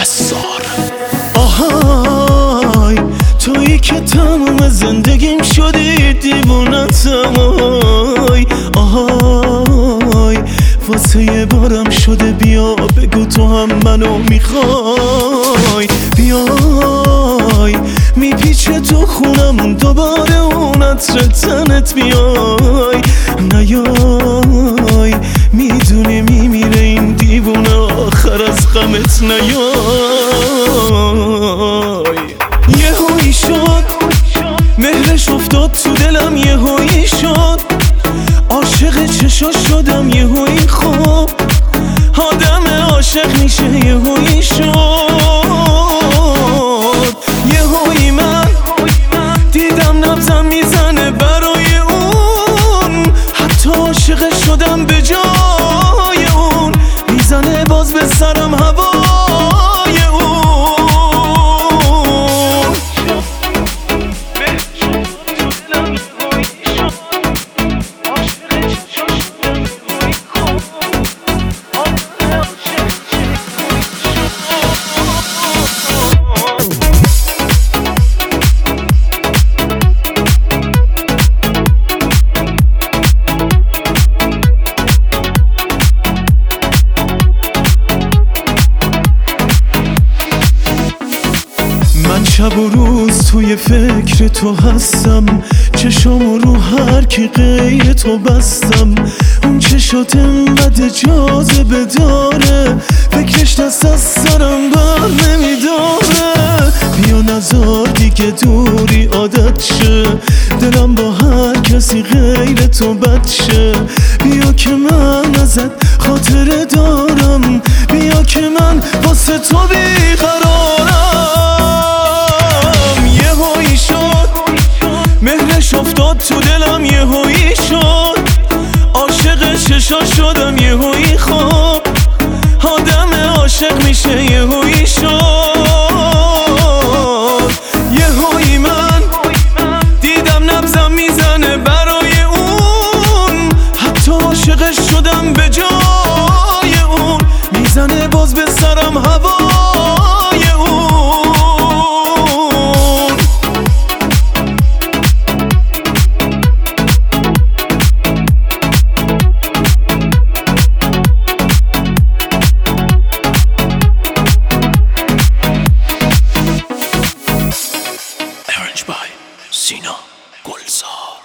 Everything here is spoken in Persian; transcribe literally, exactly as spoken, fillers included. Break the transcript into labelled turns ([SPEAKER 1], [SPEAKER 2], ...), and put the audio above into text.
[SPEAKER 1] عصار.
[SPEAKER 2] آهای تویی که تمام زندگیم شدی دیوونتم. آهای آهای واسه یه بارم شده بیا بگو تو هم منو میخوای. بیای میپیچه تو خونمون دوباره اون عطر تنت بیای. نیای میدونی میمیره این دیوونه آخر از غمت نیای. یهویی شد مهرش افتاد تو دلم یهویی شد. عاشق چشاش شدم یهویی خوب. آدم عاشق میشه یهویی شد. یهویی من دیدم نبضم میزنه برای اون. حتی عاشق شدم به جای اون. میزنه باز به سرم هوای اون. شب و روز توی فکر تو هستم. چشامو رو هر کی غیر تو بستم. اون چشات انقدر جاذبه داره فکرش دست از سرم بر نمیداره. بیا نزار دیگه دوری عادت شه. دلم با هر کسی غیر تو بد شه. بیا که من ازت خاطره دارم. بیا که من واسه تو بیقرارم. یهویی شد مهرش افتاد تو دلم یهویی شد. عاشق چشاش شدم یهویی خوب. آدم عاشق میشه یهویی شد. یهویی من دیدم نبضم میزنه برای اون. حتی عاشق شدم به جای اون. میزنه باز به سرم هوای اون.
[SPEAKER 1] Arranged by Sina Gulzar.